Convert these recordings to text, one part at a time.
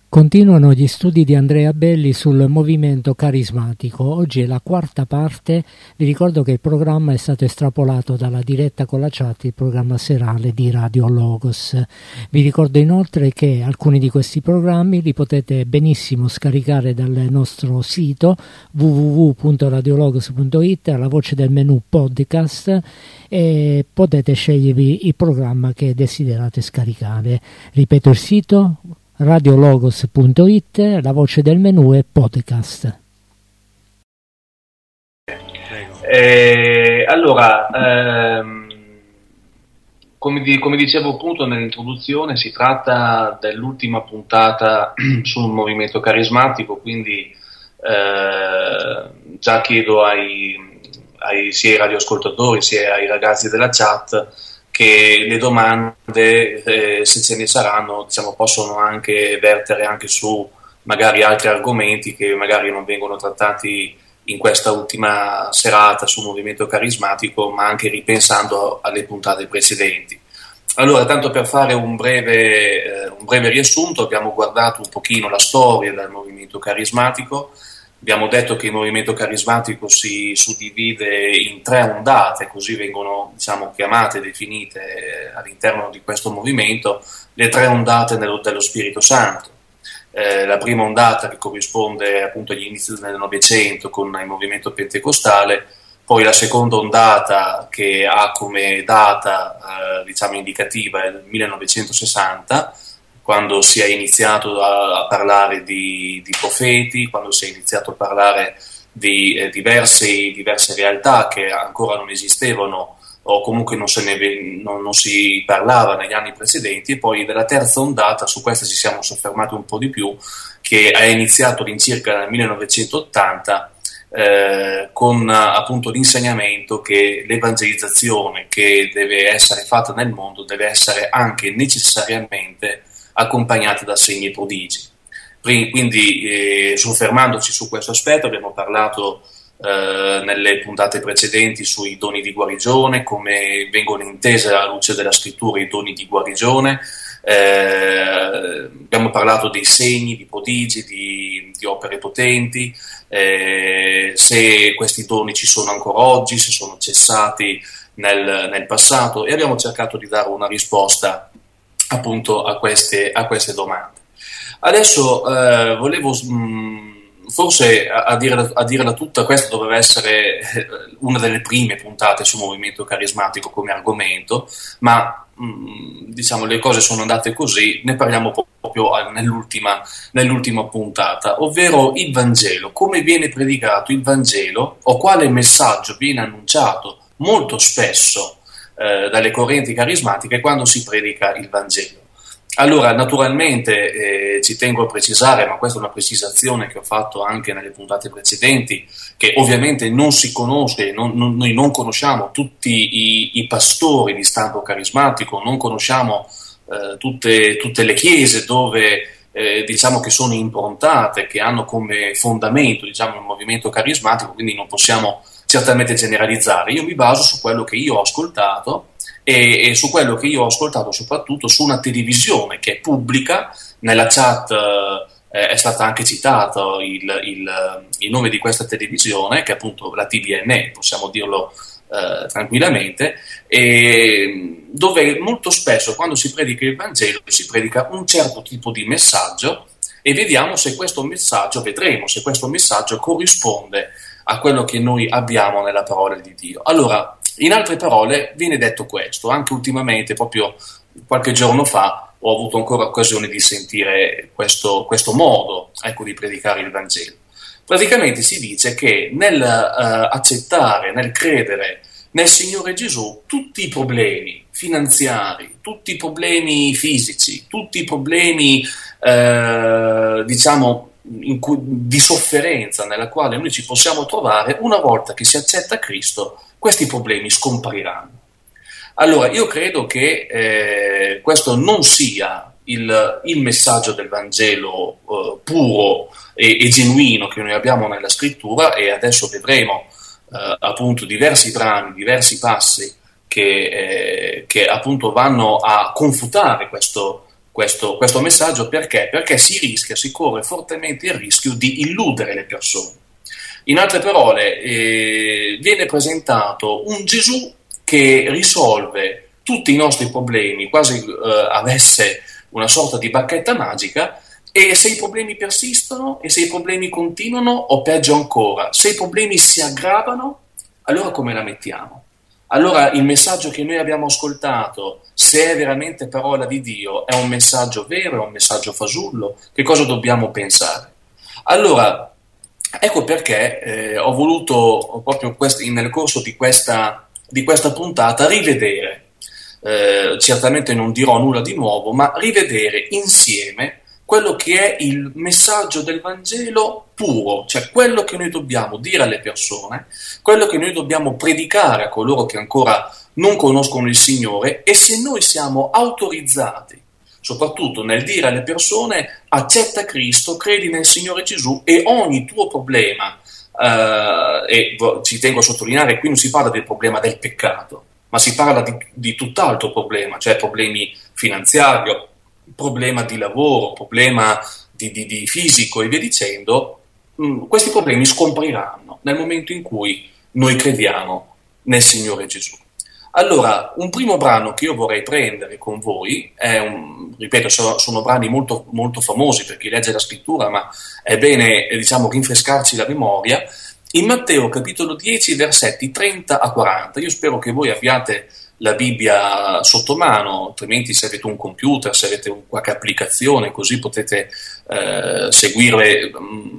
Continuano gli studi di Andrea Belli sul movimento carismatico. Oggi è la quarta parte. Vi ricordo che il programma è stato estrapolato dalla diretta con la chat, il programma serale di Radio Logos. Vi ricordo inoltre che alcuni di questi programmi li potete benissimo scaricare dal nostro sito www.radiologos.it alla voce del menu podcast e potete scegliervi il programma che desiderate scaricare. Ripeto il sito radiologos.it, la voce del menu è podcast. Come dicevo appunto nell'introduzione, si tratta dell'ultima puntata sul movimento carismatico, quindi già chiedo sia ai radioascoltatori sia ai ragazzi della chat che le domande, se ce ne saranno, possono anche vertere anche su magari altri argomenti che magari non vengono trattati in questa ultima serata sul movimento carismatico, ma anche ripensando alle puntate precedenti. Allora, tanto per fare un breve riassunto, abbiamo guardato un pochino la storia del movimento carismatico. Abbiamo detto che il movimento carismatico si suddivide in 3 ondate, così vengono chiamate, definite all'interno di questo movimento, le 3 ondate dello Spirito Santo. La prima ondata che corrisponde appunto agli inizi del Novecento con il movimento pentecostale, poi la seconda ondata che ha come data indicativa il 1960, quando si è iniziato a parlare di profeti, quando si è iniziato a parlare di diverse realtà che ancora non esistevano o comunque non si parlava negli anni precedenti, e poi della terza ondata, su questa ci siamo soffermati un po' di più, che è iniziato all'incirca nel 1980 con appunto l'insegnamento che l'evangelizzazione che deve essere fatta nel mondo deve essere anche necessariamente accompagnati da segni e prodigi. Quindi soffermandoci su questo aspetto abbiamo parlato nelle puntate precedenti sui doni di guarigione, come vengono intese alla luce della scrittura i doni di guarigione, abbiamo parlato dei segni, di prodigi, di opere potenti, se questi doni ci sono ancora oggi, se sono cessati nel passato, e abbiamo cercato di dare una risposta appunto a queste domande. Adesso volevo forse a dirla tutta, questa doveva essere una delle prime puntate sul movimento carismatico come argomento, ma le cose sono andate così, ne parliamo proprio nell'ultima puntata, ovvero il Vangelo, come viene predicato il Vangelo o quale messaggio viene annunciato molto spesso dalle correnti carismatiche quando si predica il Vangelo. Allora, naturalmente ci tengo a precisare, ma questa è una precisazione che ho fatto anche nelle puntate precedenti, che ovviamente non si conosce, noi non conosciamo tutti i pastori di stampo carismatico, non conosciamo tutte le chiese dove che sono improntate, che hanno come fondamento il movimento carismatico, quindi non possiamo certamente generalizzare. Io mi baso su quello che io ho ascoltato e su quello che io ho ascoltato soprattutto su una televisione che è pubblica. Nella chat è stato anche citato il nome di questa televisione, che è appunto la TVN, possiamo dirlo tranquillamente, e dove molto spesso quando si predica il Vangelo si predica un certo tipo di messaggio, e vedremo se questo messaggio corrisponde a quello che noi abbiamo nella parola di Dio. Allora, in altre parole, viene detto questo, anche ultimamente, proprio qualche giorno fa, ho avuto ancora occasione di sentire questo modo, di predicare il Vangelo. Praticamente si dice che nel accettare, nel credere nel Signore Gesù, tutti i problemi finanziari, tutti i problemi fisici, tutti i problemi, di sofferenza nella quale noi ci possiamo trovare, una volta che si accetta Cristo, questi problemi scompariranno. Allora, io credo che questo non sia il messaggio del Vangelo puro e genuino che noi abbiamo nella Scrittura, e adesso vedremo appunto diversi brani, diversi passi che appunto vanno a confutare questo questo messaggio. Perché? Perché si corre fortemente il rischio di illudere le persone. In altre parole, viene presentato un Gesù che risolve tutti i nostri problemi, quasi avesse una sorta di bacchetta magica, e se i problemi persistono, e se i problemi continuano, o peggio ancora, se i problemi si aggravano, allora come la mettiamo? Allora il messaggio che noi abbiamo ascoltato, se è veramente parola di Dio, è un messaggio vero, è un messaggio fasullo? Che cosa dobbiamo pensare? Allora, ecco perché ho voluto proprio nel corso di questa puntata rivedere, certamente non dirò nulla di nuovo, ma rivedere insieme quello che è il messaggio del Vangelo puro, cioè quello che noi dobbiamo dire alle persone, quello che noi dobbiamo predicare a coloro che ancora non conoscono il Signore, e se noi siamo autorizzati, soprattutto nel dire alle persone: accetta Cristo, credi nel Signore Gesù e ogni tuo problema, e ci tengo a sottolineare, qui non si parla del problema del peccato, ma si parla di tutt'altro problema, cioè problemi finanziari, problema di lavoro, problema di fisico e via dicendo. Questi problemi scompariranno nel momento in cui noi crediamo nel Signore Gesù. Allora, un primo brano che io vorrei prendere con voi ripeto, sono brani molto, molto famosi per chi legge la scrittura, ma è bene, rinfrescarci la memoria. In Matteo capitolo 10, versetti 30 a 40. Io spero che voi abbiate la Bibbia sotto mano, altrimenti se avete un computer, se avete qualche applicazione, così potete seguire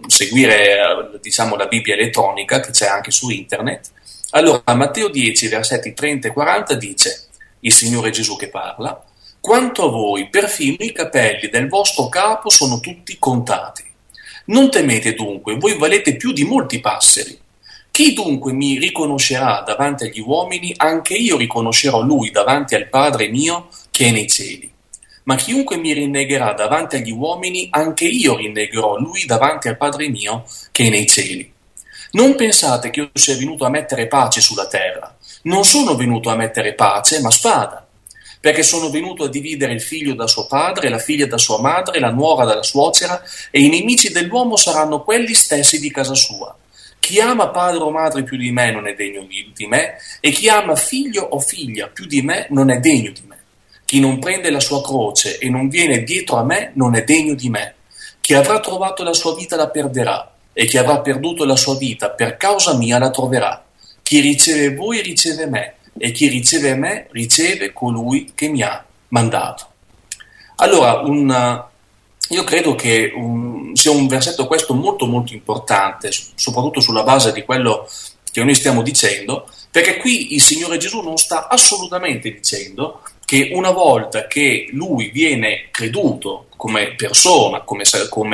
la Bibbia elettronica che c'è anche su internet. Allora, Matteo 10, versetti 30 e 40 dice, il Signore Gesù che parla: quanto a voi, perfino i capelli del vostro capo sono tutti contati. Non temete dunque, voi valete più di molti passeri. Chi dunque mi riconoscerà davanti agli uomini, anche io riconoscerò lui davanti al Padre mio che è nei cieli. Ma chiunque mi rinnegherà davanti agli uomini, anche io rinnegherò lui davanti al Padre mio che è nei cieli. Non pensate che io sia venuto a mettere pace sulla terra. Non sono venuto a mettere pace, ma spada. Perché sono venuto a dividere il figlio da suo padre, la figlia da sua madre, la nuora dalla suocera, e i nemici dell'uomo saranno quelli stessi di casa sua. Chi ama padre o madre più di me non è degno di me, e chi ama figlio o figlia più di me non è degno di me. Chi non prende la sua croce e non viene dietro a me non è degno di me. Chi avrà trovato la sua vita la perderà, e chi avrà perduto la sua vita per causa mia la troverà. Chi riceve voi riceve me, e chi riceve me riceve colui che mi ha mandato. Allora, io credo che sia un versetto questo molto molto importante, soprattutto sulla base di quello che noi stiamo dicendo, perché qui il Signore Gesù non sta assolutamente dicendo che una volta che Lui viene creduto come persona, come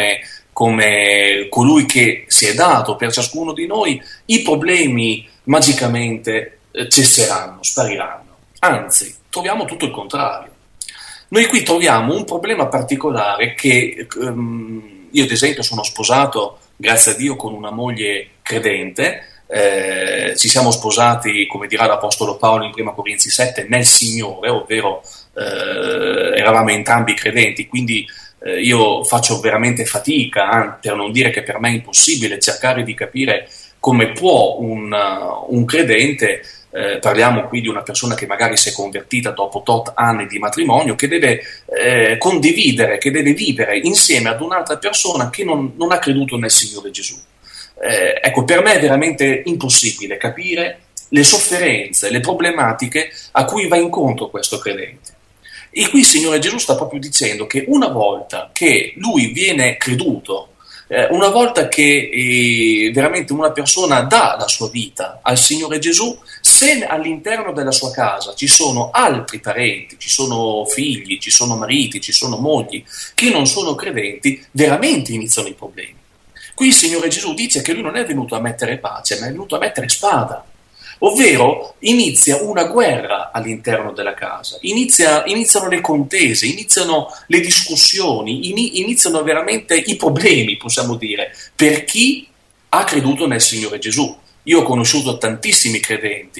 colui che si è dato per ciascuno di noi, i problemi magicamente cesseranno, spariranno. Anzi, troviamo tutto il contrario. Noi qui troviamo un problema particolare che io ad esempio sono sposato, grazie a Dio, con una moglie credente, ci siamo sposati, come dirà l'Apostolo Paolo in 1 Corinzi 7, nel Signore, ovvero eravamo entrambi credenti, quindi io faccio veramente fatica, per non dire che per me è impossibile, cercare di capire come può un credente, parliamo qui di una persona che magari si è convertita dopo tot anni di matrimonio, che deve condividere, che deve vivere insieme ad un'altra persona che non ha creduto nel Signore Gesù. Ecco, per me è veramente impossibile capire le sofferenze, le problematiche a cui va incontro questo credente. E qui il Signore Gesù sta proprio dicendo che una volta che lui viene creduto, una volta che veramente una persona dà la sua vita al Signore Gesù, se all'interno della sua casa ci sono altri parenti, ci sono figli, ci sono mariti, ci sono mogli che non sono credenti, veramente iniziano i problemi. Qui il Signore Gesù dice che lui non è venuto a mettere pace, ma è venuto a mettere spada. Ovvero inizia una guerra all'interno della casa, iniziano le contese, iniziano le discussioni, iniziano veramente i problemi, possiamo dire, per chi ha creduto nel Signore Gesù. Io ho conosciuto tantissimi credenti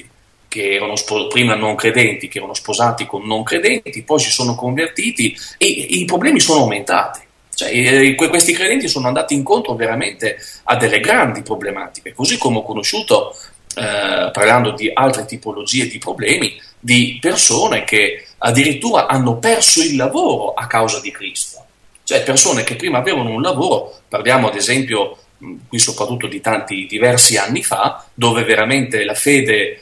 che erano prima non credenti, che erano sposati con non credenti, poi si sono convertiti e i problemi sono aumentati. Cioè, questi credenti sono andati incontro veramente a delle grandi problematiche, così come ho conosciuto, parlando di altre tipologie di problemi, di persone che addirittura hanno perso il lavoro a causa di Cristo. Cioè persone che prima avevano un lavoro, parliamo ad esempio qui soprattutto di diversi anni fa, dove veramente la fede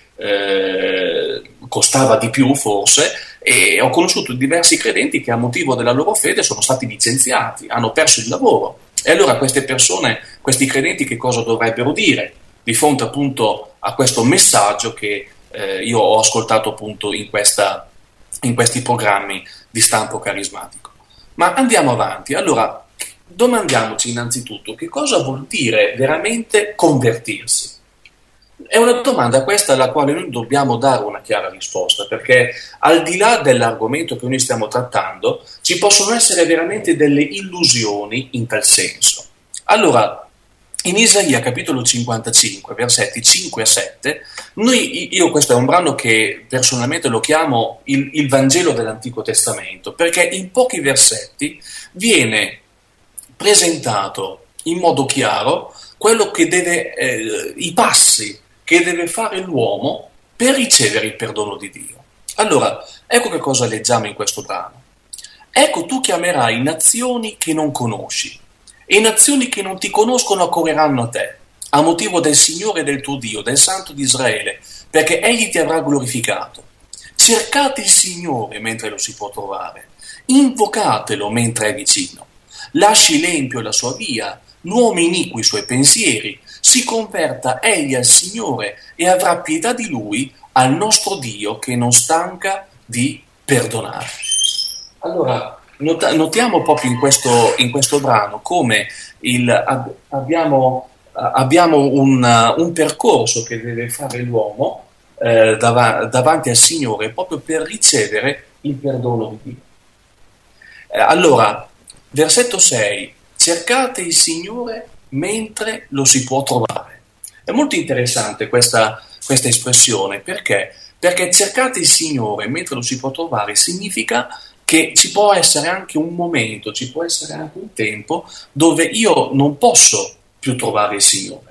costava di più forse, e ho conosciuto diversi credenti che a motivo della loro fede sono stati licenziati, hanno perso il lavoro. E allora queste persone, questi credenti, che cosa dovrebbero dire di fronte appunto a questo messaggio che io ho ascoltato appunto in questi programmi di stampo carismatico? Ma andiamo avanti. Allora, domandiamoci innanzitutto che cosa vuol dire veramente convertirsi. È una domanda questa alla quale noi dobbiamo dare una chiara risposta, perché al di là dell'argomento che noi stiamo trattando ci possono essere veramente delle illusioni in tal senso. Allora, in Isaia capitolo 55, versetti 5 a 7, io questo è un brano che personalmente lo chiamo il Vangelo dell'Antico Testamento, perché in pochi versetti viene presentato in modo chiaro quello che i passi che deve fare l'uomo per ricevere il perdono di Dio. Allora, ecco che cosa leggiamo in questo brano. Ecco, tu chiamerai nazioni che non conosci, e nazioni che non ti conoscono accorreranno a te, a motivo del Signore del tuo Dio, del Santo di Israele, perché Egli ti avrà glorificato. Cercate il Signore mentre lo si può trovare, invocatelo mentre è vicino. Lasci l'empio la sua via, l'uomo iniqui i suoi pensieri, si converta egli al Signore e avrà pietà di lui, al nostro Dio che non stanca di perdonare. Allora, notiamo proprio in questo brano come abbiamo un percorso che deve fare l'uomo davanti al Signore proprio per ricevere il perdono di Dio. Allora, versetto 6, cercate il Signore mentre lo si può trovare. È molto interessante questa espressione, perché? Perché cercate il Signore mentre lo si può trovare significa che ci può essere anche un momento, ci può essere anche un tempo dove io non posso più trovare il Signore,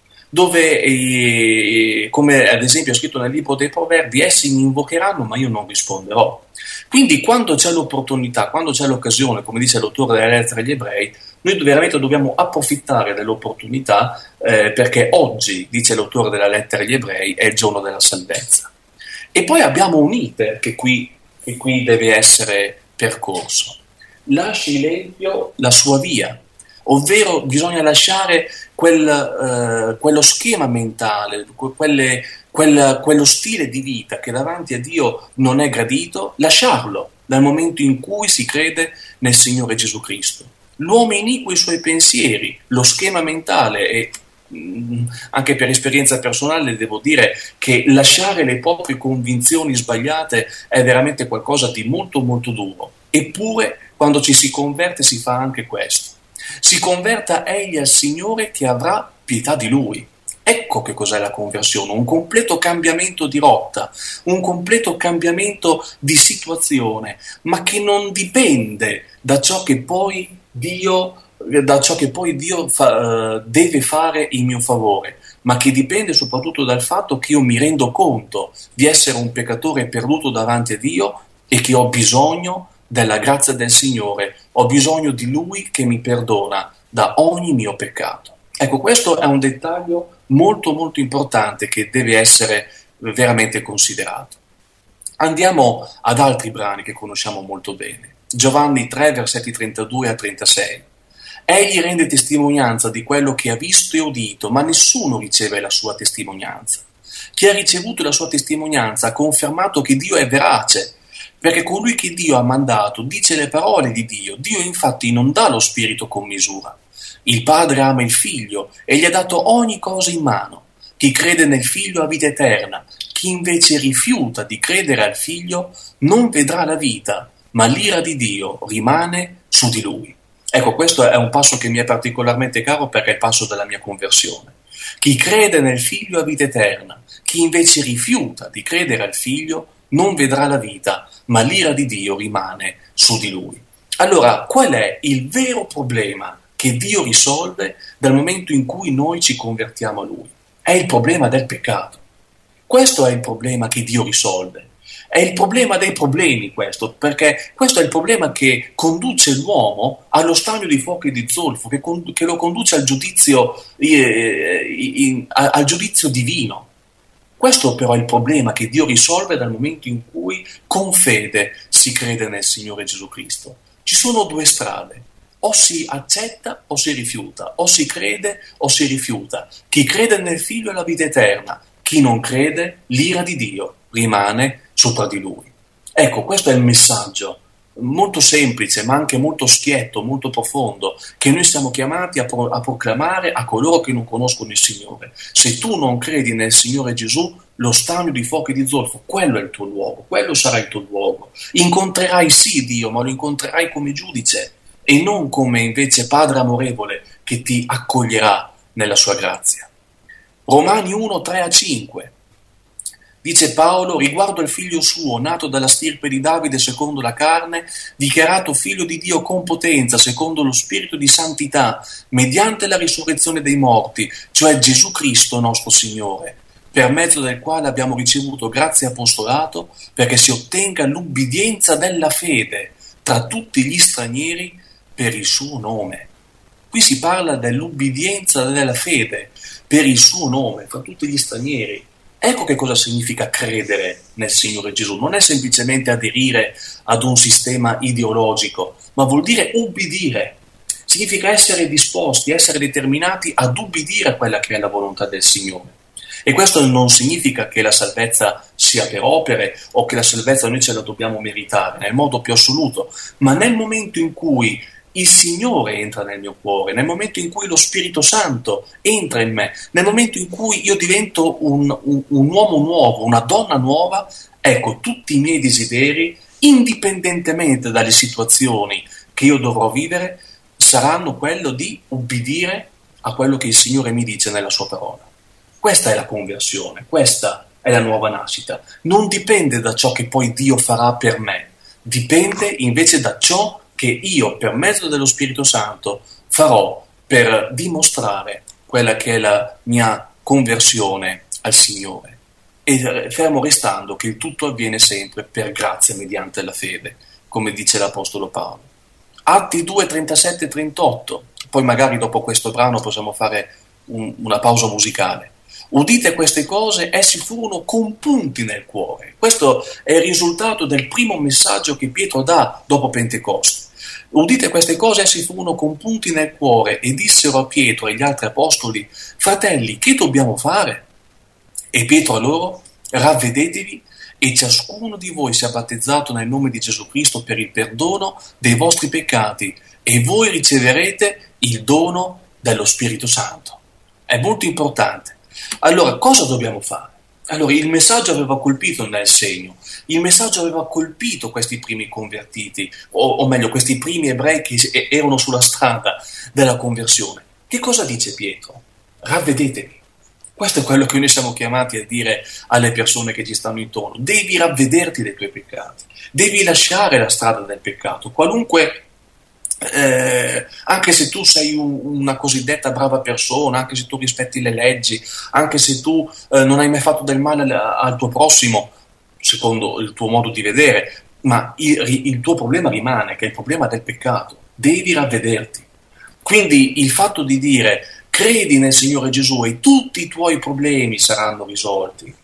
dove, come ad esempio è scritto nel libro dei Proverbi, essi mi invocheranno ma io non risponderò. Quindi quando c'è l'opportunità, quando c'è l'occasione, come dice l'autore della lettera agli Ebrei, noi veramente dobbiamo approfittare dell'opportunità, perché oggi, dice l'autore della lettera agli Ebrei, è il giorno della salvezza. E poi abbiamo un iter che qui deve essere percorso. Lasci l'empio la sua via, ovvero bisogna lasciare quello schema mentale, quello stile di vita che davanti a Dio non è gradito, lasciarlo dal momento in cui si crede nel Signore Gesù Cristo. L'uomo iniqui i suoi pensieri, lo schema mentale, e anche per esperienza personale devo dire che lasciare le proprie convinzioni sbagliate è veramente qualcosa di molto molto duro. Eppure quando ci si converte si fa anche questo. Si converta egli al Signore che avrà pietà di lui. Ecco che cos'è la conversione, un completo cambiamento di rotta, un completo cambiamento di situazione, ma che non dipende da ciò che poi Dio deve fare in mio favore, ma che dipende soprattutto dal fatto che io mi rendo conto di essere un peccatore perduto davanti a Dio e che ho bisogno della grazia del Signore, ho bisogno di Lui che mi perdona da ogni mio peccato. Ecco, questo è un dettaglio molto molto importante che deve essere veramente considerato. Andiamo ad altri brani che conosciamo molto bene. Giovanni 3, versetti 32 a 36. Egli rende testimonianza di quello che ha visto e udito, ma nessuno riceve la sua testimonianza. Chi ha ricevuto la sua testimonianza ha confermato che Dio è verace, perché colui che Dio ha mandato dice le parole di Dio. Dio infatti non dà lo spirito con misura. Il Padre ama il Figlio e gli ha dato ogni cosa in mano. Chi crede nel Figlio ha vita eterna. Chi invece rifiuta di credere al Figlio non vedrà la vita, ma l'ira di Dio rimane su di lui. Ecco, questo è un passo che mi è particolarmente caro perché è il passo della mia conversione. Chi crede nel Figlio ha vita eterna, chi invece rifiuta di credere al Figlio non vedrà la vita, ma l'ira di Dio rimane su di lui. Allora, qual è il vero problema che Dio risolve dal momento in cui noi ci convertiamo a Lui? È il problema del peccato. Questo è il problema che Dio risolve. È il problema dei problemi questo, perché questo è il problema che conduce l'uomo allo stagno di fuoco e di zolfo, che lo conduce al giudizio divino. Questo però è il problema che Dio risolve dal momento in cui con fede si crede nel Signore Gesù Cristo. Ci sono due strade, o si accetta o si rifiuta, o si crede o si rifiuta. Chi crede nel Figlio ha la vita eterna, chi non crede, l'ira di Dio rimane sopra di lui. Ecco, questo è il messaggio molto semplice, ma anche molto schietto, molto profondo, che noi siamo chiamati a proclamare a coloro che non conoscono il Signore. Se tu non credi nel Signore Gesù, lo stagno di fuoco e di zolfo, quello è il tuo luogo, quello sarà il tuo luogo. Incontrerai sì Dio, ma lo incontrerai come giudice e non come invece Padre amorevole che ti accoglierà nella sua grazia. Romani 1, 3-5. Dice Paolo, riguardo al figlio suo, nato dalla stirpe di Davide secondo la carne, dichiarato figlio di Dio con potenza, secondo lo spirito di santità, mediante la risurrezione dei morti, cioè Gesù Cristo nostro Signore, per mezzo del quale abbiamo ricevuto grazia e apostolato, perché si ottenga l'ubbidienza della fede tra tutti gli stranieri per il suo nome. Qui si parla dell'ubbidienza della fede per il suo nome, tra tutti gli stranieri. Ecco che cosa significa credere nel Signore Gesù. Non è semplicemente aderire ad un sistema ideologico, ma vuol dire ubbidire. Significa essere disposti, essere determinati ad ubbidire a quella che è la volontà del Signore. E questo non significa che la salvezza sia per opere o che la salvezza noi ce la dobbiamo meritare, nel modo più assoluto, ma nel momento in cui il Signore entra nel mio cuore, nel momento in cui lo Spirito Santo entra in me, nel momento in cui io divento un uomo nuovo, una donna nuova, ecco, tutti i miei desideri, indipendentemente dalle situazioni che io dovrò vivere, saranno quello di ubbidire a quello che il Signore mi dice nella sua parola. Questa è la conversione, questa è la nuova nascita. Non dipende da ciò che poi Dio farà per me, dipende invece da ciò che io, per mezzo dello Spirito Santo, farò per dimostrare quella che è la mia conversione al Signore. E fermo restando che il tutto avviene sempre per grazia mediante la fede, come dice l'Apostolo Paolo. Atti 2, 37 e 38, poi magari dopo questo brano possiamo fare una pausa musicale. Udite queste cose, essi furono compunti nel cuore. Questo è il risultato del primo messaggio che Pietro dà dopo Pentecoste. Udite queste cose, essi furono compunti nel cuore e dissero a Pietro e agli altri apostoli: fratelli, che dobbiamo fare? E Pietro a loro: ravvedetevi e ciascuno di voi sia battezzato nel nome di Gesù Cristo per il perdono dei vostri peccati e voi riceverete il dono dello Spirito Santo. È molto importante. Allora, cosa dobbiamo fare? Allora, il messaggio aveva colpito nel segno, il messaggio aveva colpito questi primi convertiti, o meglio, questi primi ebrei che erano sulla strada della conversione. Che cosa dice Pietro? Ravvedetevi. Questo è quello che noi siamo chiamati a dire alle persone che ci stanno intorno. Devi ravvederti dei tuoi peccati, devi lasciare la strada del peccato, qualunque... anche se tu sei una cosiddetta brava persona, anche se tu rispetti le leggi, anche se tu non hai mai fatto del male al tuo prossimo, secondo il tuo modo di vedere, ma il tuo problema rimane, che è il problema del peccato. Devi ravvederti. Quindi il fatto di dire credi nel Signore Gesù e tutti i tuoi problemi saranno risolti,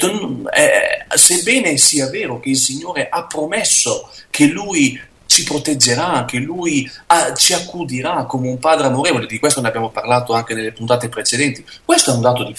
sebbene sia vero che il Signore ha promesso che Lui ci proteggerà, che Lui ci accudirà come un padre amorevole, di questo ne abbiamo parlato anche nelle puntate precedenti. Questo è un dato di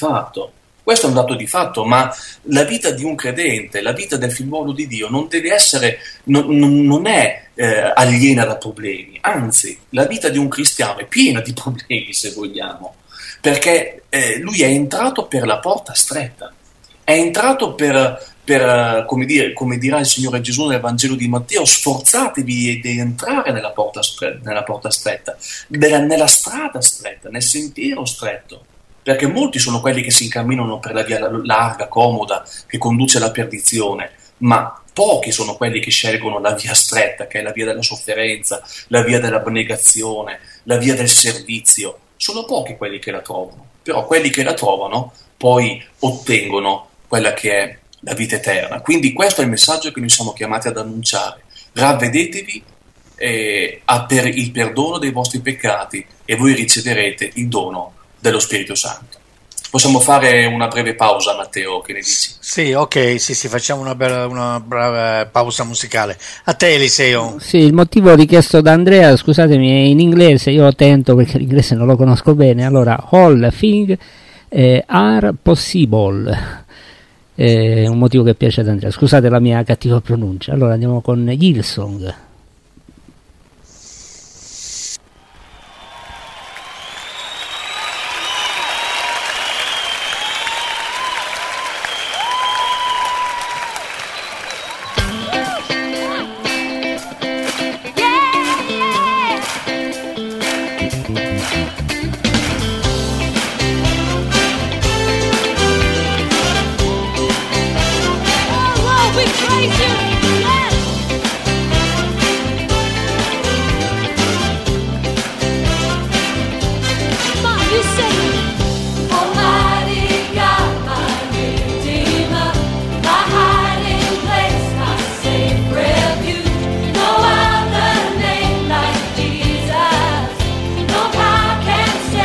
fatto, ma la vita di un credente, la vita del figliuolo di Dio non deve essere, non è aliena da problemi, anzi la vita di un cristiano è piena di problemi, se vogliamo, perché lui è entrato per la porta stretta, è entrato per come dirà il Signore Gesù nel Vangelo di Matteo: sforzatevi di entrare nella porta stretta, nella strada stretta, nel sentiero stretto. perché molti sono quelli che si incamminano per la via larga, comoda, che conduce alla perdizione, ma pochi sono quelli che scelgono la via stretta, che è la via della sofferenza, la via dell'abnegazione, la via del servizio. Sono pochi quelli che la trovano, però quelli che la trovano poi ottengono quella che è la vita eterna. Quindi questo è il messaggio che noi siamo chiamati ad annunciare. Ravvedetevi per il perdono dei vostri peccati e voi riceverete il dono dello Spirito Santo. Possiamo fare una breve pausa, Matteo, che ne dici? Sì, ok, sì, facciamo una breve pausa musicale. A te, Eliseo. Sì, il motivo richiesto da Andrea, scusatemi, è in inglese, io tento perché l'inglese non lo conosco bene, allora, all things are possible, è un motivo che piace ad Andrea, scusate la mia cattiva pronuncia. Allora andiamo con Hillsong. No other name like Jesus. No power can save.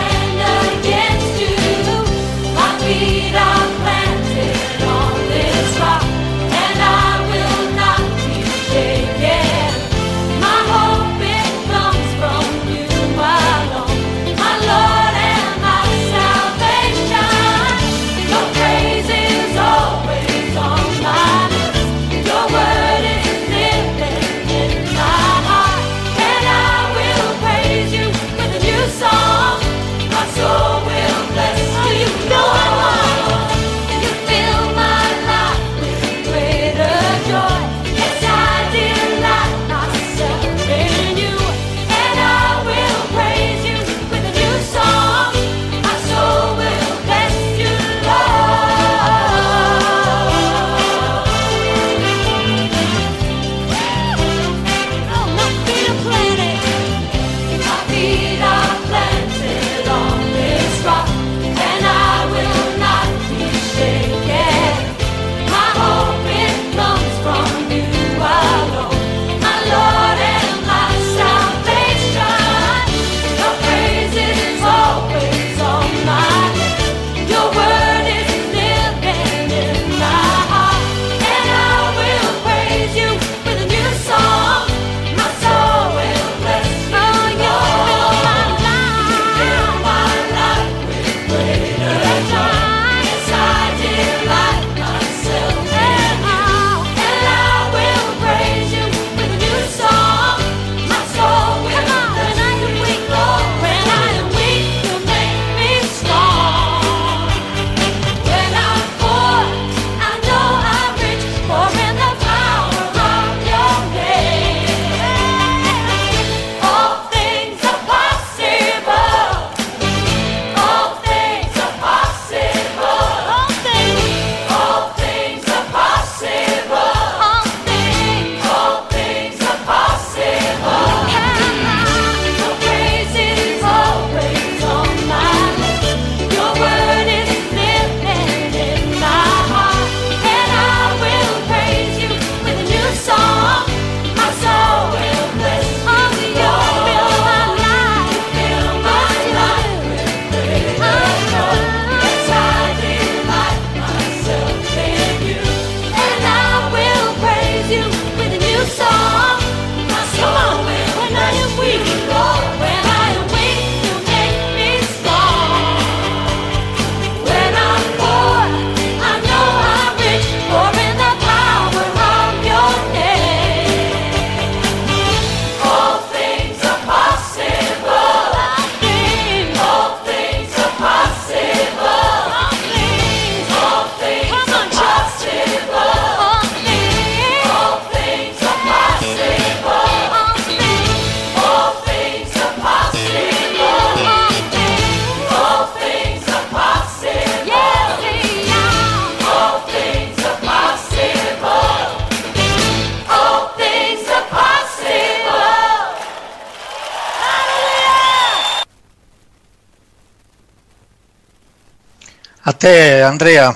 A te, Andrea.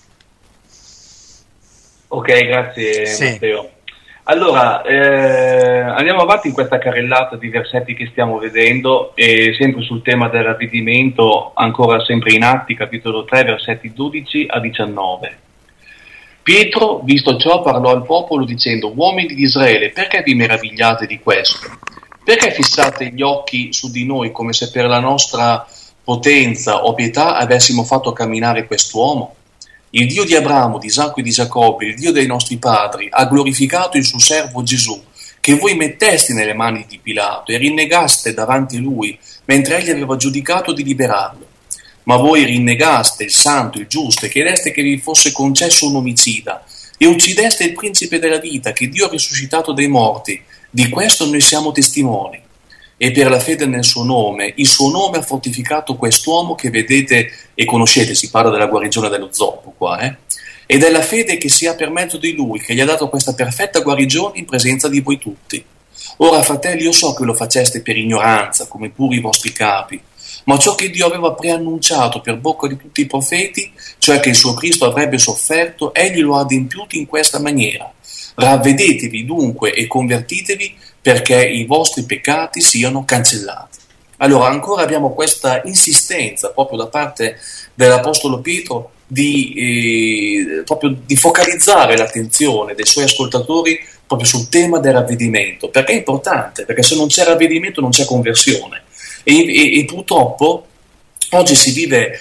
Ok, grazie Sì. Matteo. Allora, andiamo avanti in questa carrellata di versetti che stiamo vedendo, e sempre sul tema del ravvedimento, ancora sempre in Atti, capitolo 3, versetti 12 a 19. Pietro, visto ciò, parlò al popolo dicendo: uomini di Israele, perché vi meravigliate di questo? Perché fissate gli occhi su di noi come se per la nostra potenza o pietà avessimo fatto camminare quest'uomo? Il Dio di Abramo, di Isacco e di Giacobbe, il Dio dei nostri padri, ha glorificato il suo servo Gesù, che voi metteste nelle mani di Pilato e rinnegaste davanti a lui, mentre egli aveva giudicato di liberarlo. Ma voi rinnegaste il santo, il giusto, e chiedeste che vi fosse concesso un omicida, e uccideste il principe della vita, che Dio ha risuscitato dai morti. Di questo noi siamo testimoni. E per la fede nel suo nome, il suo nome ha fortificato quest'uomo che vedete e conoscete, si parla della guarigione dello zoppo qua, ed è la fede che si ha per mezzo di lui che gli ha dato questa perfetta guarigione in presenza di voi tutti. Ora, fratelli, io so che lo faceste per ignoranza, come pure i vostri capi, ma ciò che Dio aveva preannunciato per bocca di tutti i profeti, cioè che il suo Cristo avrebbe sofferto, egli lo ha adempiuto in questa maniera. Ravvedetevi dunque e convertitevi, perché i vostri peccati siano cancellati. Allora, ancora abbiamo questa insistenza proprio da parte dell'Apostolo Pietro proprio di focalizzare l'attenzione dei suoi ascoltatori proprio sul tema del ravvedimento. Perché è importante? Perché se non c'è ravvedimento non c'è conversione. E purtroppo oggi si vive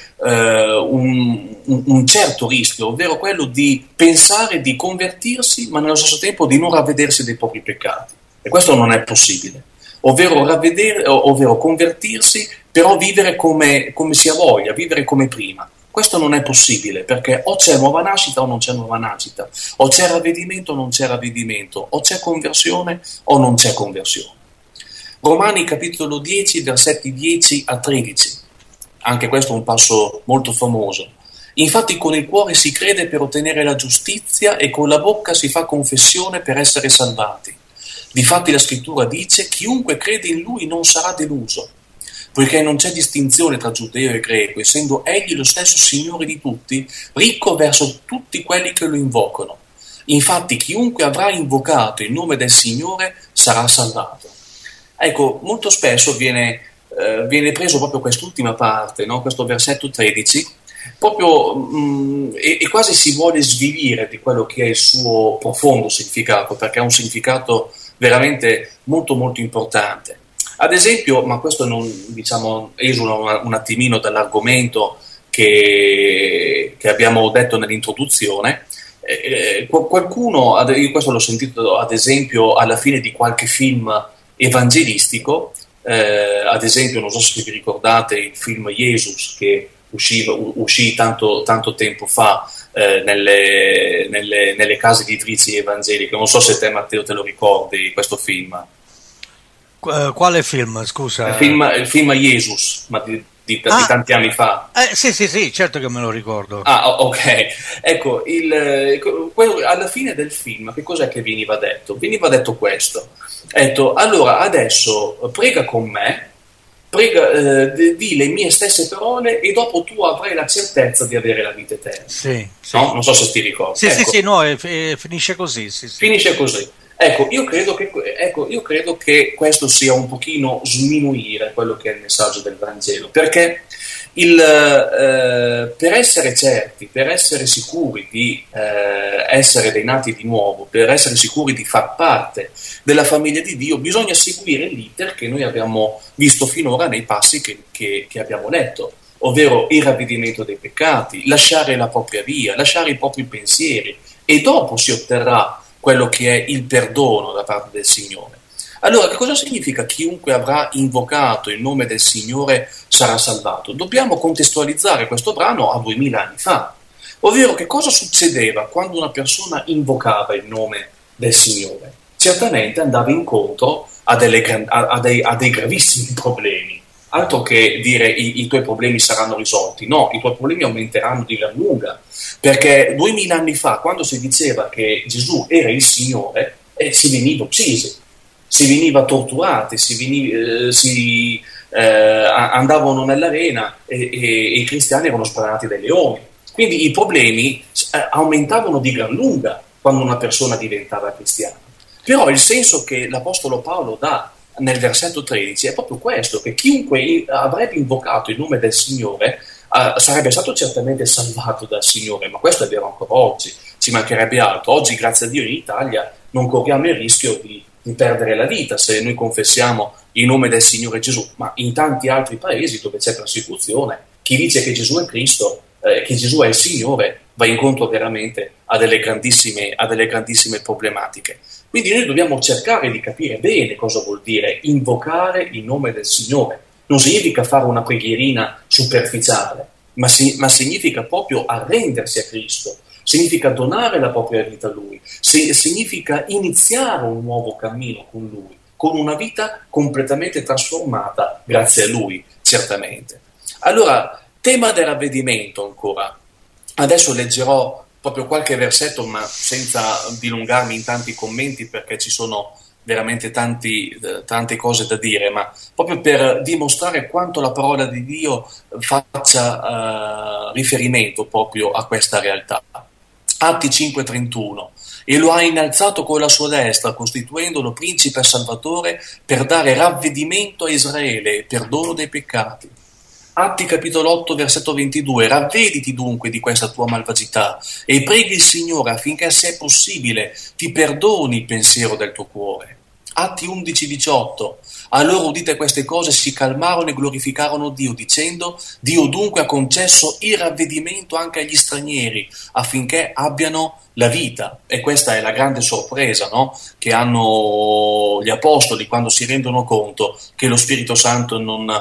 un certo rischio, ovvero quello di pensare di convertirsi, ma nello stesso tempo di non ravvedersi dei propri peccati. E questo non è possibile, ovvero convertirsi, però vivere come si ha voglia, vivere come prima. Questo non è possibile, perché o c'è nuova nascita o non c'è nuova nascita, o c'è ravvedimento o non c'è ravvedimento, o c'è conversione o non c'è conversione. Romani capitolo 10, versetti 10 a 13, anche questo è un passo molto famoso. Infatti con il cuore si crede per ottenere la giustizia e con la bocca si fa confessione per essere salvati. Difatti la scrittura dice: chiunque crede in lui non sarà deluso, poiché non c'è distinzione tra giudeo e greco, essendo egli lo stesso Signore di tutti, ricco verso tutti quelli che lo invocano. Infatti chiunque avrà invocato il nome del Signore sarà salvato. Ecco, molto spesso viene preso proprio quest'ultima parte, no? Questo versetto 13, proprio e quasi si vuole svilire di quello che è il suo profondo significato, perché ha un significato veramente molto molto importante. Ad esempio, ma questo non, esula un attimino dall'argomento che abbiamo detto nell'introduzione, qualcuno, io questo l'ho sentito ad esempio alla fine di qualche film evangelistico, ad esempio non so se vi ricordate il film Jesus che uscì tanto tempo fa nelle case editrici evangeliche. Non so se te Matteo te lo ricordi questo film. Quale film, scusa? Il film Jesus, ma di tanti anni fa. Sì, certo che me lo ricordo. Ok. Ecco, alla fine del film che cos'è che veniva detto? Veniva detto questo. Detto, allora adesso prega con me, di le mie stesse parole e dopo tu avrai la certezza di avere la vita eterna. Sì. No? Non so se ti ricordi. Sì, finisce così. Sì. Finisce così. Ecco, io credo che questo sia un pochino sminuire quello che è il messaggio del Vangelo, perché per essere certi, per essere sicuri di essere dei nati di nuovo, per essere sicuri di far parte della famiglia di Dio, bisogna seguire l'iter che noi abbiamo visto finora nei passi che abbiamo letto, ovvero il ravvedimento dei peccati, lasciare la propria via, lasciare i propri pensieri, e dopo si otterrà quello che è il perdono da parte del Signore. Allora, che cosa significa chiunque avrà invocato il nome del Signore sarà salvato? Dobbiamo contestualizzare questo brano a 2000 anni fa, ovvero che cosa succedeva quando una persona invocava il nome del Signore? Certamente andava incontro a dei gravissimi problemi, altro che dire i tuoi problemi saranno risolti, no, i tuoi problemi aumenteranno di gran lunga, perché 2000 anni fa, quando si diceva che Gesù era il Signore, si veniva uccisi, si veniva torturati, si andavano nell'arena e i cristiani erano sparati dai leoni. Quindi i problemi aumentavano di gran lunga quando una persona diventava cristiana. Però il senso che l'Apostolo Paolo dà nel versetto 13 è proprio questo, che chiunque avrebbe invocato il nome del Signore sarebbe stato certamente salvato dal Signore, ma questo è vero ancora oggi, ci mancherebbe altro. Oggi, grazie a Dio, in Italia non corriamo il rischio di perdere la vita se noi confessiamo il nome del Signore Gesù, ma in tanti altri paesi dove c'è persecuzione, chi dice che Gesù è Cristo, che Gesù è il Signore, va incontro veramente a delle grandissime problematiche. Quindi noi dobbiamo cercare di capire bene cosa vuol dire invocare il nome del Signore. Non significa fare una preghierina superficiale, ma significa proprio arrendersi a Cristo, significa donare la propria vita a Lui, significa iniziare un nuovo cammino con Lui, con una vita completamente trasformata grazie a Lui, certamente. Allora, tema del ravvedimento ancora. Adesso leggerò proprio qualche versetto, ma senza dilungarmi in tanti commenti, perché ci sono veramente tante cose da dire, ma proprio per dimostrare quanto la parola di Dio faccia riferimento proprio a questa realtà. Atti 5,31: e lo ha innalzato con la sua destra, costituendolo principe e salvatore, per dare ravvedimento a Israele e perdono dei peccati. Atti capitolo 8 versetto 22: ravvediti dunque di questa tua malvagità e preghi il Signore affinché, se è possibile, ti perdoni il pensiero del tuo cuore. Atti 11:18: allora, udite queste cose, si calmarono e glorificarono Dio, dicendo: Dio dunque ha concesso il ravvedimento anche agli stranieri, affinché abbiano la vita. E questa è la grande sorpresa, no? Che hanno gli apostoli quando si rendono conto che lo Spirito Santo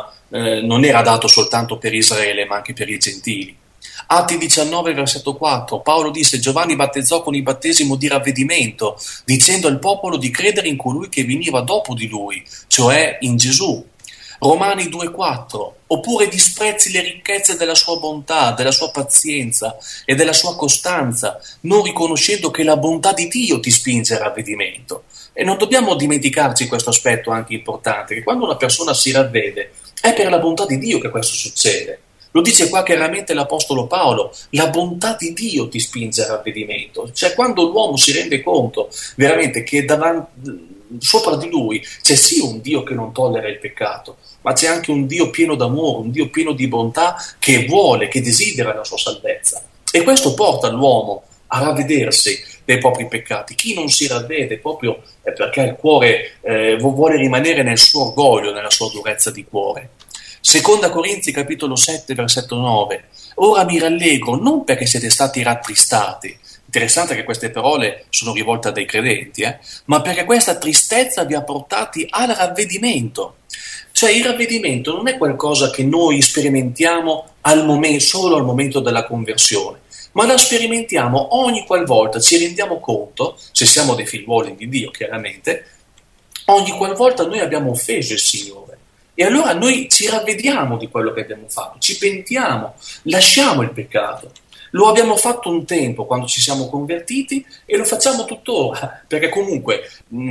non era dato soltanto per Israele, ma anche per i gentili. Atti 19 versetto 4: Paolo disse: Giovanni battezzò con il battesimo di ravvedimento, dicendo al popolo di credere in colui che veniva dopo di lui, cioè in Gesù. Romani 2,4: oppure disprezzi le ricchezze della sua bontà, della sua pazienza e della sua costanza, non riconoscendo che la bontà di Dio ti spinge al ravvedimento. E non dobbiamo dimenticarci questo aspetto anche importante, che quando una persona si ravvede è per la bontà di Dio che questo succede. Lo dice qua chiaramente l'Apostolo Paolo: la bontà di Dio ti spinge al ravvedimento. Cioè, quando l'uomo si rende conto veramente che sopra di lui c'è sì un Dio che non tollera il peccato, ma c'è anche un Dio pieno d'amore, un Dio pieno di bontà, che vuole, che desidera la sua salvezza. E questo porta l'uomo a ravvedersi dei propri peccati. Chi non si ravvede proprio è perché il cuore vuole rimanere nel suo orgoglio, nella sua durezza di cuore. Seconda Corinzi capitolo 7 versetto 9: ora mi rallegro non perché siete stati rattristati. Interessante che queste parole sono rivolte a dei credenti, ma perché questa tristezza vi ha portati al ravvedimento. Cioè, il ravvedimento non è qualcosa che noi sperimentiamo solo al momento della conversione, ma la sperimentiamo ogni qualvolta ci rendiamo conto, se siamo dei figliuoli di Dio chiaramente, ogni qualvolta noi abbiamo offeso il Signore. E allora noi ci ravvediamo di quello che abbiamo fatto, ci pentiamo, lasciamo il peccato. Lo abbiamo fatto un tempo quando ci siamo convertiti e lo facciamo tuttora, perché comunque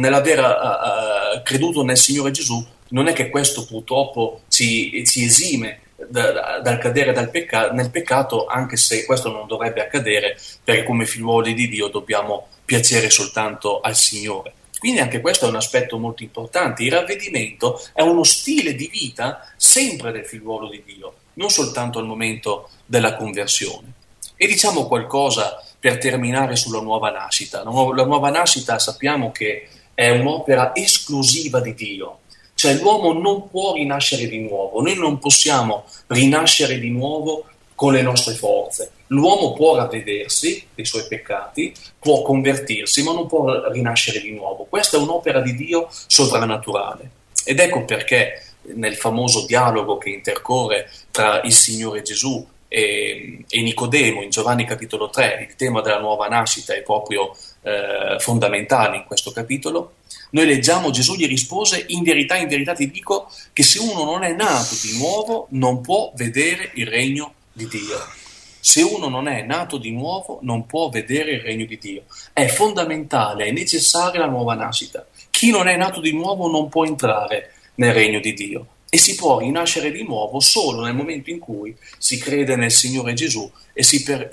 nell'aver creduto nel Signore Gesù non è che questo purtroppo ci esime dal cadere nel peccato, anche se questo non dovrebbe accadere, perché come figliuoli di Dio dobbiamo piacere soltanto al Signore. Quindi anche questo è un aspetto molto importante. Il ravvedimento è uno stile di vita sempre del figliuolo di Dio, non soltanto al momento della conversione. E diciamo qualcosa per terminare sulla nuova nascita. La nuova nascita sappiamo che è un'opera esclusiva di Dio. Cioè l'uomo non può rinascere di nuovo, noi non possiamo rinascere di nuovo con le nostre forze. L'uomo può ravvedersi dei suoi peccati, può convertirsi, ma non può rinascere di nuovo. Questa è un'opera di Dio sovrannaturale. Ed ecco perché nel famoso dialogo che intercorre tra il Signore Gesù e Nicodemo in Giovanni capitolo 3, il tema della nuova nascita è proprio fondamentale in questo capitolo. Noi leggiamo: Gesù gli rispose: in verità ti dico che se uno non è nato di nuovo non può vedere il regno di Dio. Se uno non è nato di nuovo non può vedere il regno di Dio. È fondamentale, è necessaria la nuova nascita. Chi non è nato di nuovo non può entrare nel regno di Dio. e si può rinascere di nuovo solo nel momento in cui si crede nel Signore Gesù e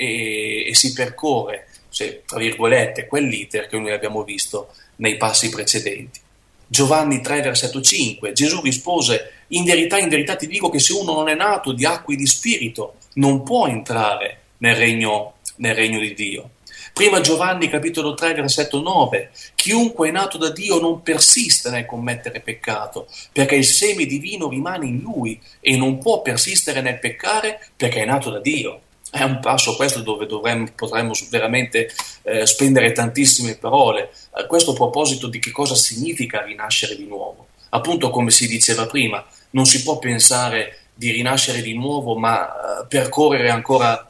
si percorre, tra virgolette, quell'iter che noi abbiamo visto nei passi precedenti. Giovanni 3, versetto 5, Gesù rispose: in verità ti dico che se uno non è nato di acqua e di spirito non può entrare nel regno di Dio. Prima Giovanni capitolo 3 versetto 9, chiunque è nato da Dio non persiste nel commettere peccato, perché il seme divino rimane in lui e non può persistere nel peccare perché è nato da Dio. È un passo questo dove potremmo veramente spendere tantissime parole. A questo proposito di che cosa significa rinascere di nuovo. Appunto, come si diceva prima, non si può pensare di rinascere di nuovo ma percorrere ancora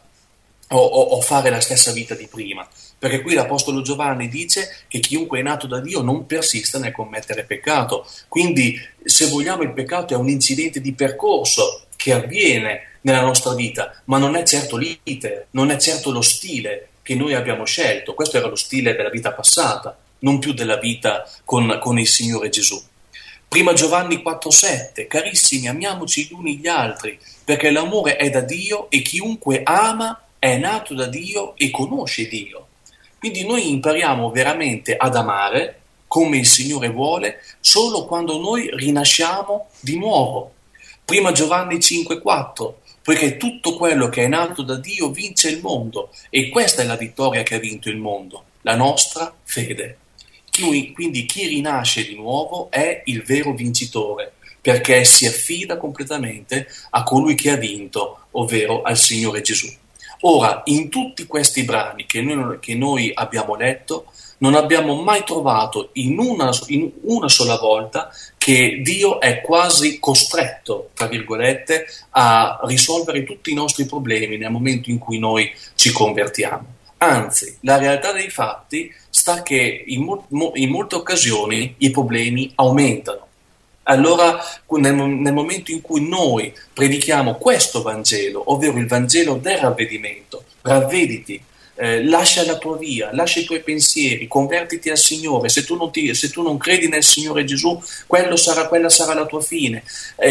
o fare la stessa vita di prima, perché qui l'Apostolo Giovanni dice che chiunque è nato da Dio non persiste nel commettere peccato. Quindi, se vogliamo, il peccato è un incidente di percorso che avviene nella nostra vita, ma non è certo l'iter, non è certo lo stile che noi abbiamo scelto. Questo era lo stile della vita passata, non più della vita con il Signore Gesù. Prima Giovanni 4,7, carissimi, amiamoci gli uni gli altri, perché l'amore è da Dio e chiunque ama è nato da Dio e conosce Dio. Quindi noi impariamo veramente ad amare come il Signore vuole solo quando noi rinasciamo di nuovo. Prima Giovanni 5,4, poiché tutto quello che è nato da Dio vince il mondo, e questa è la vittoria che ha vinto il mondo, la nostra fede. Quindi chi rinasce di nuovo è il vero vincitore, perché si affida completamente a colui che ha vinto, ovvero al Signore Gesù. Ora, in tutti questi brani che noi abbiamo letto, non abbiamo mai trovato in una sola volta che Dio è quasi costretto, tra virgolette, a risolvere tutti i nostri problemi nel momento in cui noi ci convertiamo. Anzi, la realtà dei fatti sta che in molte occasioni i problemi aumentano. Allora, nel momento in cui noi predichiamo questo Vangelo, ovvero il Vangelo del ravvedimento, ravvediti, lascia la tua via, lascia i tuoi pensieri, convertiti al Signore. Se tu non credi nel Signore Gesù, quella sarà la tua fine.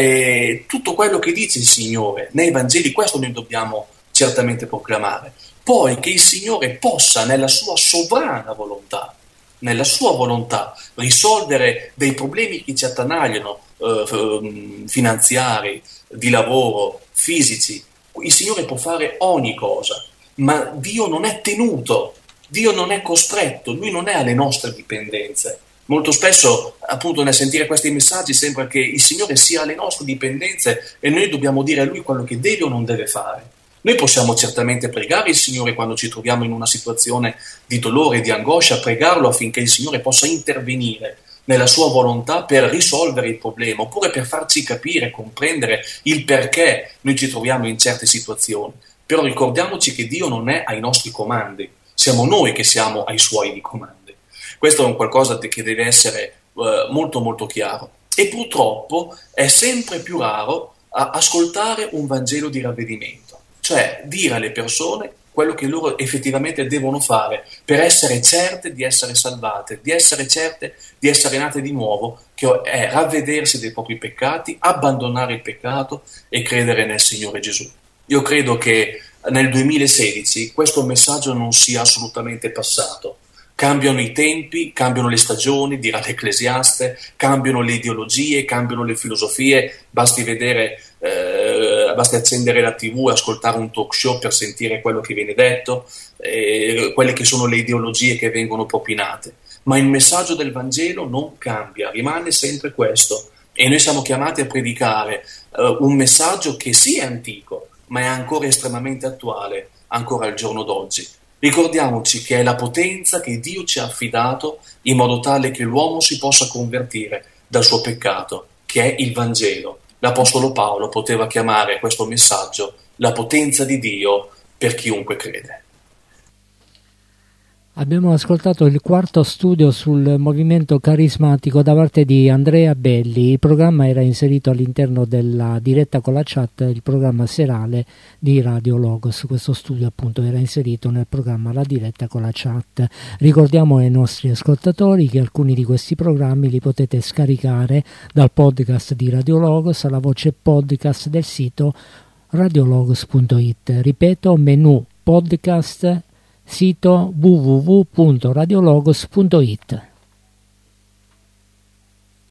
Tutto quello che dice il Signore nei Vangeli, questo noi dobbiamo certamente proclamare. Poi che il Signore possa, nella sua sovrana volontà, risolvere dei problemi che ci attanagliano, finanziari, di lavoro, fisici. Il Signore può fare ogni cosa, ma Dio non è tenuto, Dio non è costretto, Lui non è alle nostre dipendenze. Molto spesso, appunto, nel sentire questi messaggi sembra che il Signore sia alle nostre dipendenze e noi dobbiamo dire a Lui quello che deve o non deve fare. Noi possiamo certamente pregare il Signore quando ci troviamo in una situazione di dolore, di angoscia, pregarlo affinché il Signore possa intervenire nella sua volontà per risolvere il problema, oppure per farci capire, comprendere il perché noi ci troviamo in certe situazioni. Però ricordiamoci che Dio non è ai nostri comandi, siamo noi che siamo ai suoi di comandi. Questo è un qualcosa che deve essere molto molto chiaro. E purtroppo è sempre più raro ascoltare un Vangelo di ravvedimento. Cioè dire alle persone quello che loro effettivamente devono fare per essere certe di essere salvate, di essere certe di essere nate di nuovo, che è ravvedersi dei propri peccati, abbandonare il peccato e credere nel Signore Gesù. Io credo che nel 2016 questo messaggio non sia assolutamente passato. Cambiano i tempi, cambiano le stagioni, dirà l'Ecclesiaste, cambiano le ideologie, cambiano le filosofie, basti accendere la TV e ascoltare un talk show per sentire quello che viene detto, quelle che sono le ideologie che vengono propinate. Ma il messaggio del Vangelo non cambia, rimane sempre questo. E noi siamo chiamati a predicare un messaggio che sì è antico, ma è ancora estremamente attuale, ancora al giorno d'oggi. Ricordiamoci che è la potenza che Dio ci ha affidato in modo tale che l'uomo si possa convertire dal suo peccato, che è il Vangelo. L'Apostolo Paolo poteva chiamare questo messaggio la potenza di Dio per chiunque crede. Abbiamo ascoltato il quarto studio sul movimento carismatico da parte di Andrea Belli. Il programma era inserito all'interno della diretta con la chat, il programma serale di Radio Logos. Questo studio appunto era inserito nel programma La diretta con la chat. Ricordiamo ai nostri ascoltatori che alcuni di questi programmi li potete scaricare dal podcast di Radio Logos alla voce podcast del sito radiologos.it. Ripeto, menu podcast, sito www.radiologos.it.